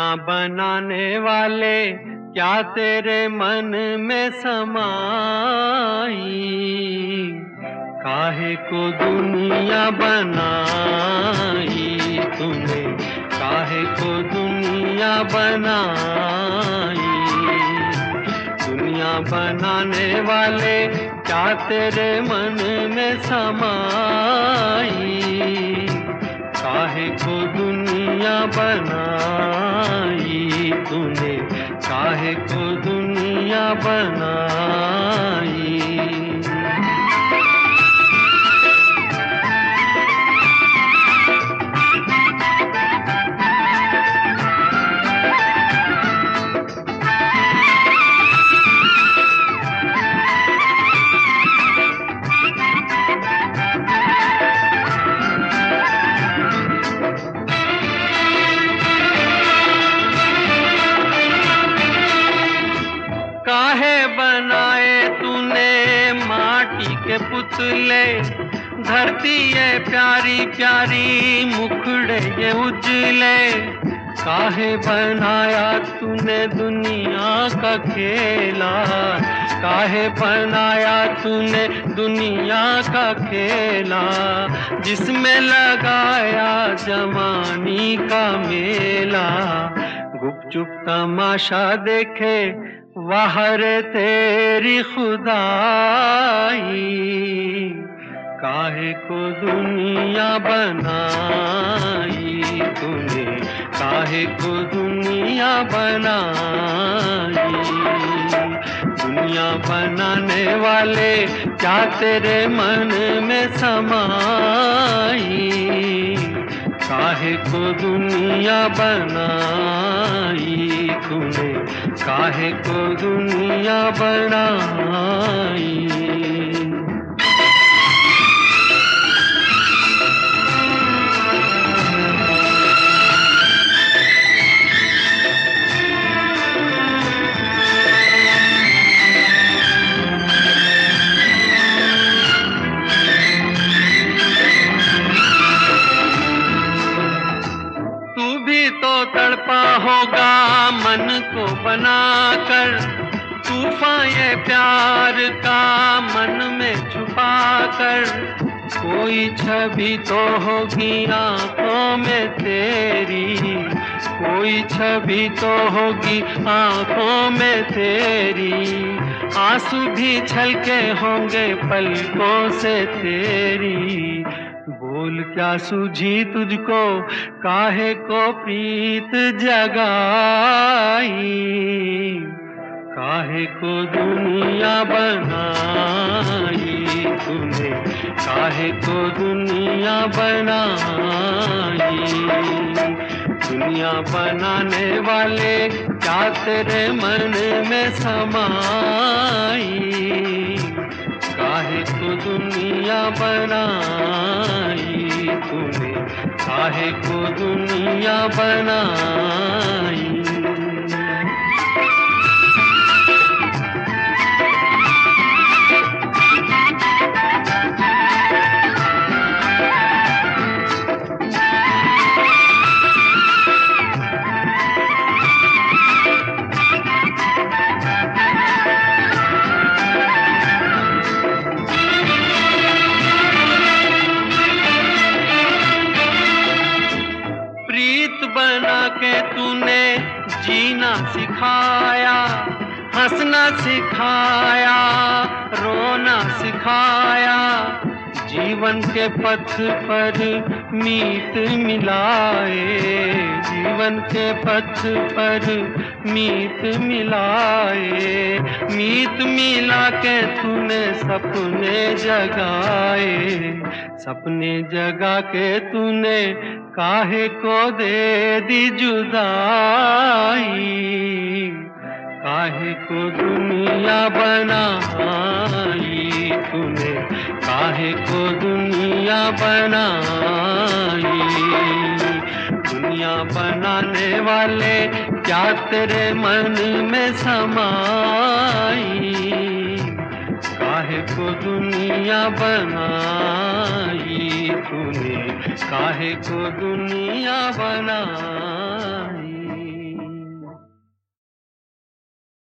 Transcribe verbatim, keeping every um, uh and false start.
दुनिया बनाने वाले क्या तेरे मन में समाई, काहे को दुनिया बनाई तूने, काहे को दुनिया बनाई। दुनिया बनाने वाले क्या तेरे मन में समाई, काहे को दुनिया बनाई तूने, काहे को दुनिया बनाई। काहे बनाए तूने माटी के पुतले, धरती ये प्यारी प्यारी मुखड़े ये उजले। काहे बनाया तूने दुनिया का खेला, काहे बनाया तूने दुनिया का खेला, जिसमें लगाया जवानी का मेला। गुपचुप तमाशा देखे वाहर तेरी खुदाई, काहे को दुनिया बनाई तूने, काहे को दुनिया बनाई। दुनिया बनाने वाले क्या तेरे मन में समाई, काहे को दुनिया बनाई तूने, काहे को दुनिया बनाई। तो तड़पा होगा मन को बनाकर, तूफान ये प्यार का मन में छुपा कर। कोई छवि तो होगी आंखों में तेरी, कोई छवि तो होगी आंखों में तेरी, आंसू भी छलके होंगे पलकों से तेरी। बोल क्या सूझी तुझको, काहे को प्रीत जगाई, काहे को दुनिया बनाई तूने, काहे को दुनिया बनाई। दुनिया बनाने वाले क्या तेरे मन में समाई, काहे को दुनिया बनाई तूने, काहे को दुनिया बनाई। बना के तूने जीना सिखाया, हंसना सिखाया, रोना सिखाया। जीवन के पथ पर मीत मिलाए, जीवन के पथ पर मीत मिलाए। मीत मिला के तूने सपने जगाए, सपने जगा के तूने काहे को दे दी जुदाई, काहे को दुनिया बनाई तूने, काहे को दुनिया बनाई। दुनिया बनाने वाले क्या तेरे मन में समाई, काहे को दुनिया बनाई तूने, काहे को दुनिया बनाई।